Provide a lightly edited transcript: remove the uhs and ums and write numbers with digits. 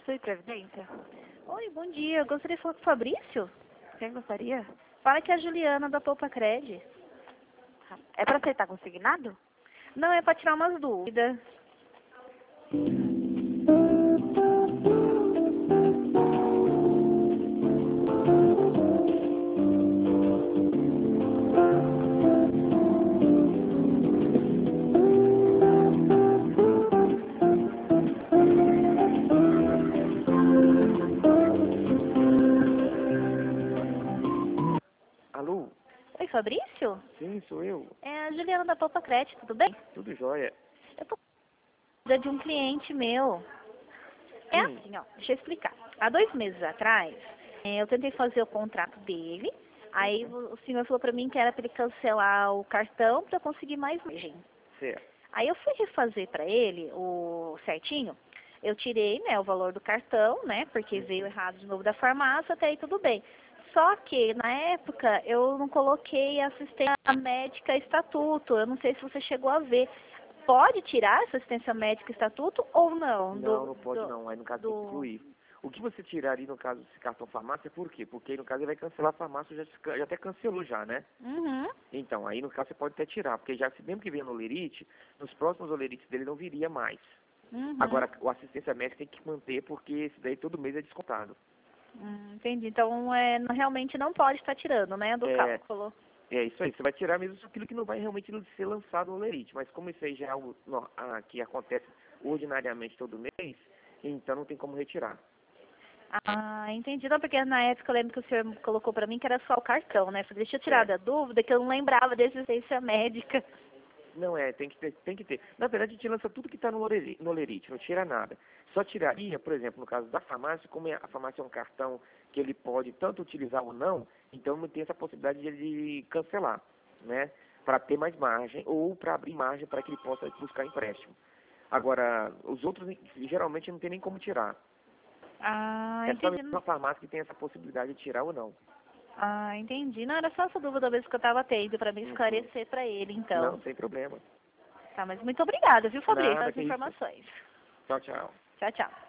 Constitui Previdência? Oi, bom dia. Eu gostaria de falar com o Fabrício. Quem gostaria? Fala que é a Juliana da Poupa Cred. É para aceitar consignado? Não, é para tirar umas dúvidas. Alô? Oi, Fabrício? Sim, sou eu. É a Juliana da Poupa Cred, tudo bem? Tudo jóia. Eu tô com dúvida de um cliente meu. É Sim. assim, ó, deixa eu explicar. Há 2 meses atrás, eu tentei fazer o contrato dele. Aí o senhor falou pra mim que era para ele cancelar o cartão para conseguir mais margem. Certo. Aí eu fui refazer para ele o certinho. Eu tirei, né, o valor do cartão, né, porque veio errado de novo da farmácia, até aí tudo bem. Só que, na época, eu não coloquei assistência médica estatuto. Eu não sei se você chegou a ver. Pode tirar essa assistência médica estatuto ou não? Não, não pode não. Aí no caso tem que excluir. O que você tiraria no caso desse cartão farmácia, por quê? Porque aí no caso ele vai cancelar a farmácia, já até cancelou já, né? Uhum. Então, aí no caso você pode até tirar, porque já mesmo que venha no Olerite, nos próximos Olerites dele não viria mais. Uhum. Agora, o assistência médica tem que manter, porque esse daí todo mês é descontado. Entendi. Então, realmente não pode estar tirando, né, do cálculo. É isso aí, você vai tirar mesmo aquilo que não vai realmente ser lançado no Olerite, mas como isso aí já é algo que acontece ordinariamente todo mês, então não tem como retirar. Ah, entendi. Não, porque na época eu lembro que o senhor colocou pra mim que era só o cartão, né? Falei, deixa eu tirar da dúvida, que eu não lembrava da assistência médica. Não tem que ter, tem que ter. Na verdade, a gente lança tudo que está no Olerite, não tira nada. Só tiraria, por exemplo, no caso da farmácia, como a farmácia é um cartão que ele pode tanto utilizar ou não, então não tem essa possibilidade de ele cancelar, né? Para ter mais margem ou para abrir margem para que ele possa buscar empréstimo. Agora, os outros geralmente não tem nem como tirar. Ah, É só entendi. uma farmácia que tem essa possibilidade de tirar ou não. Ah, entendi. Não, era só essa dúvida mesmo que eu tava tendo pra me esclarecer pra ele, então. Não, sem problema. Tá, mas muito obrigada, viu, Fabrício, Nada, pelas que isso. informações. Tchau, tchau. Tchau, tchau.